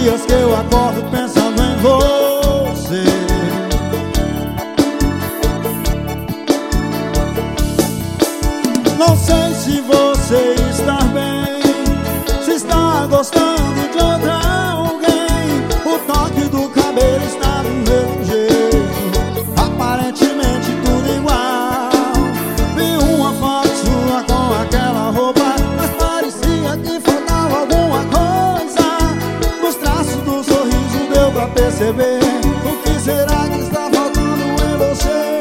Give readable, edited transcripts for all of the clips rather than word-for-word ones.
dias que eu acordo pensando em você. Não sei se você está bem, se está gostando de outra alguém. O toque do cabelo está do mesmo jeito, aparentemente tudo igual. Vi uma foto sua com aquela roupa, mas parecia que faltava alguma coisa. Nos traços do sorriso deu pra perceber. O que será que está faltando em você?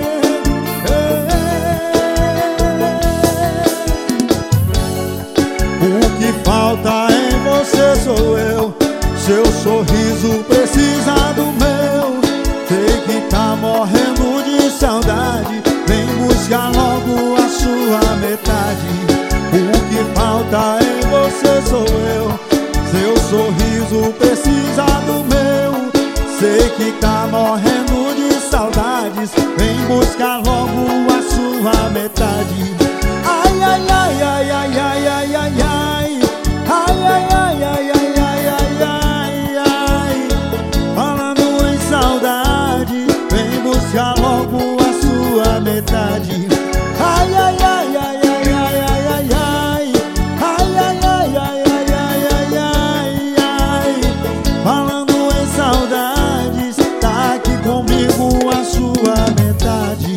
O que falta em você sou eu. Seu sorriso precisa do meu. Sei que tá morrendo de saudade, vem buscar logo a sua metade. O que falta em você sou eu. Seu sorriso precisa do meu. Sei que tá morrendo de saudades, vem buscar logo a sua metade. Ai, ai, ai, ai, ai, ai, ai, ai, ai. Ai, ai, ai, ai, ai, ai, ai, ai, ai. Falando em saudade, vem buscar logo a sua metade. Ai, ai, ai, ai, ai, ai, ai, ai, ai. Ai, ai, ai, ai, ai, ai, ai, ai, ai. Falando em saudades, tá aqui comigo a sua metade.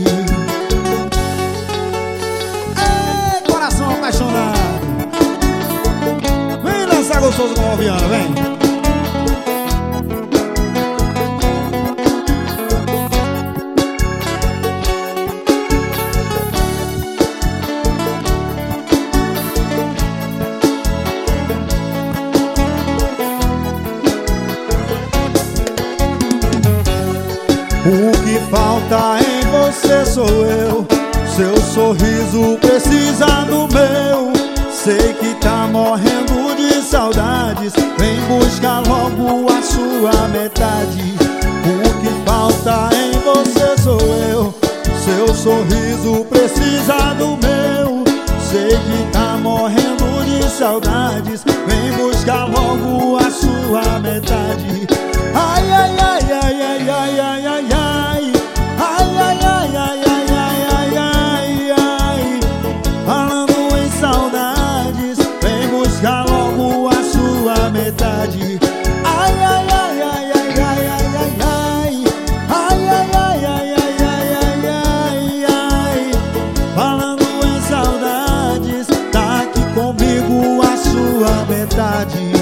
Ei, coração apaixonado, vem dançar gostoso com a Viana, vem. O que falta em você sou eu. Seu sorriso precisa do meu. Sei que tá morrendo de saudades, vem buscar logo a sua metade. O que falta em você sou eu. Seu sorriso precisa do meu. Sei que tá morrendo de saudades, vem buscar logo a sua metade. Ai, ai, ai, ai, ai, ai, ai, ai, ai. Ai, ai, ai, ai, ai, ai, ai, ai, ai. Falando em saudades, vem buscar logo a sua metade. Ai, ai, ai, ai, ai, ai, ai, ai, ai. Ai, ai, ai, ai, ai, ai, ai, ai, ai. Falando em saudades, tá aqui comigo a sua metade.